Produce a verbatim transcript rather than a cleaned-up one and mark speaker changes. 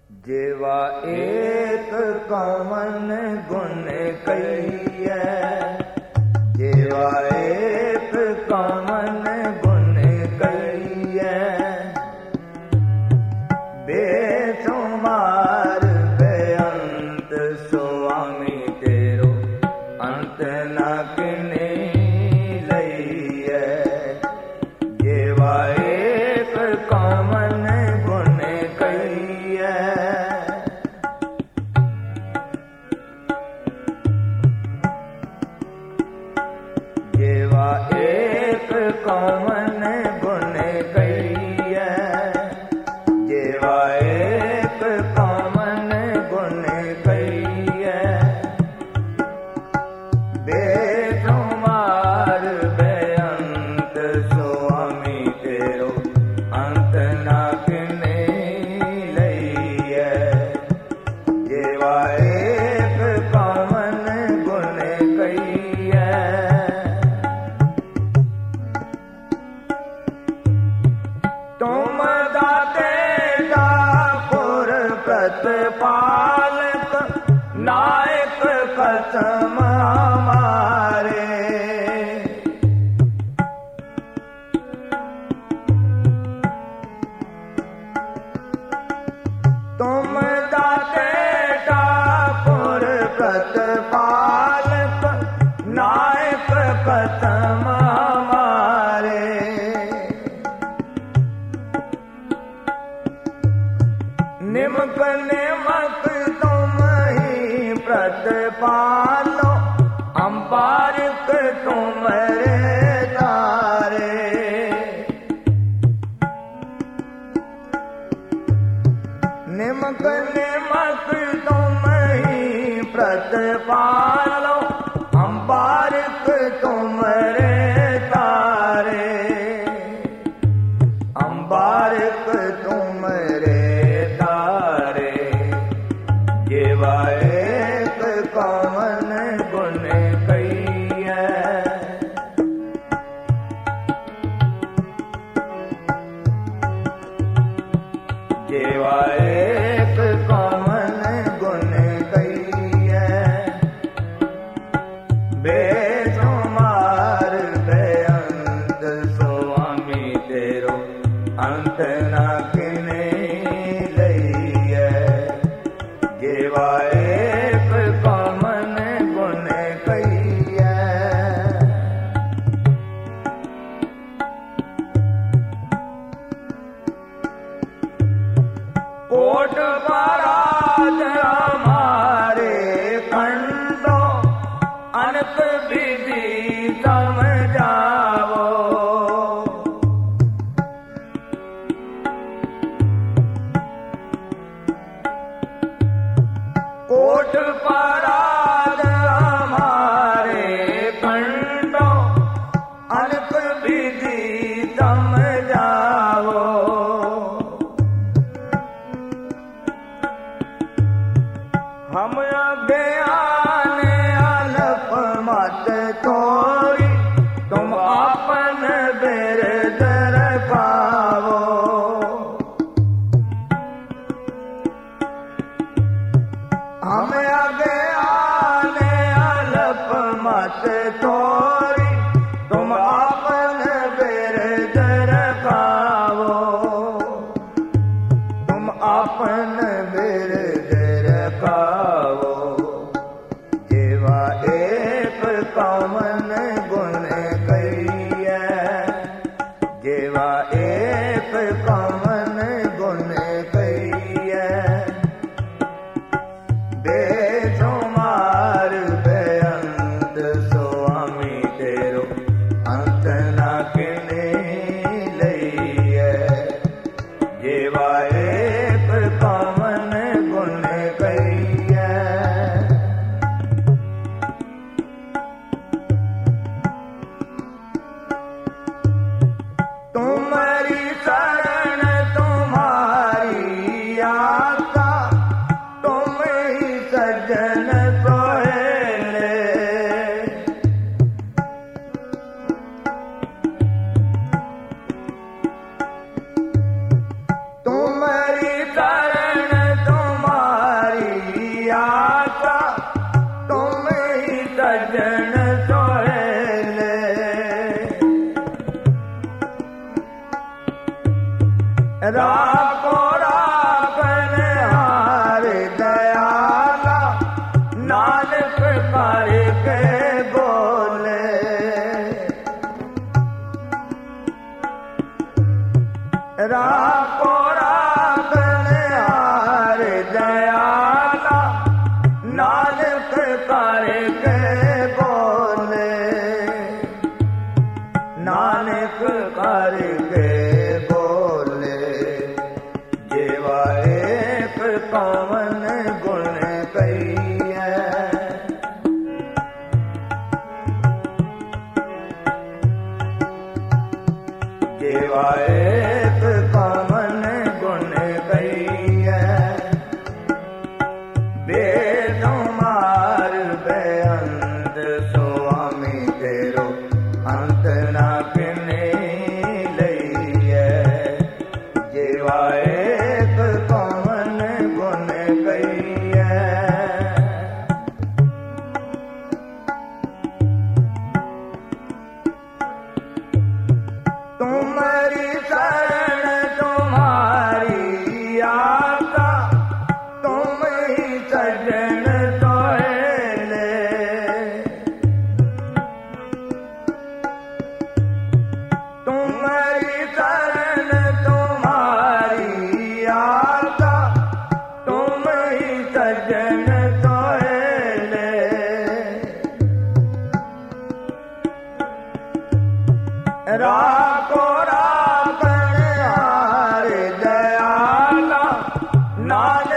Speaker 1: जेवा एक कवन गुण कहिए, जेवा एक कवन गुण कहिए, बेशुमार बेअंत स्वामी तेरो अंत न किने लइए। जेवा एक कवन गुण कहिए, जेवा एक कवन गुण कहिए, जेवा एक कवन गुण कहिए, बेशुमार बेअंत स्वामी तेरो अंत न किने लइए। जेवा एक कवन गुण कहिए, तुम दाते ठाकुर प्रतिपालक नायक कसम हमारे। तुम दाते ठाकुर प्रतिपालक नायक कसम हमारे। निमक निमक तुम ही प्रतिपालो, अम्बारिक तुम्हारे तारे। निमक निमक तुम ही प्रतिपालो, अम्बारिक तुम्हारे तारे। अम्बारिक तुम्हारे तारे, जेवा एक कवन गुण कहिए, जेवा एक कवन गुण कहिए, बेशुमार बेअंत स्वामी तेरो अंत न किने लइए। जेवा एक कवन गुण कहिए, कोट पराज हमारे खंडो, अनक विधि समझावो। कोट पराज हमारे खंडो, अनक विधि समझावो। हम अज्ञान अल्प मत तोरी, तुम आपन बिरद रखावो। हम अज्ञान अल्प मत तोरी, तुम आपन बिरद रखावो। तुम आपन बिरद रखावो। जेवा एक कवन गुण कहिए, जेवा एक कवन गुण कहिए, बेशुमार बेअंत स्वामी तेरो अंत न किने लइए। जेवा एक कवन गुण कौन गुण कहिए जेवा एक कौन गुण कहिए बेशुमार बेअंत स्वामी तेरो अंत ना किने लइए जेवा एक कौन गुण कहिए तुम्हारी शरण तुम्हारी आशा तुम ही सजन सोहेले तुम्हारी शरण तुम्हारी आशा तुम ही सजन सोहेले राखो राखण हार दयाला नानक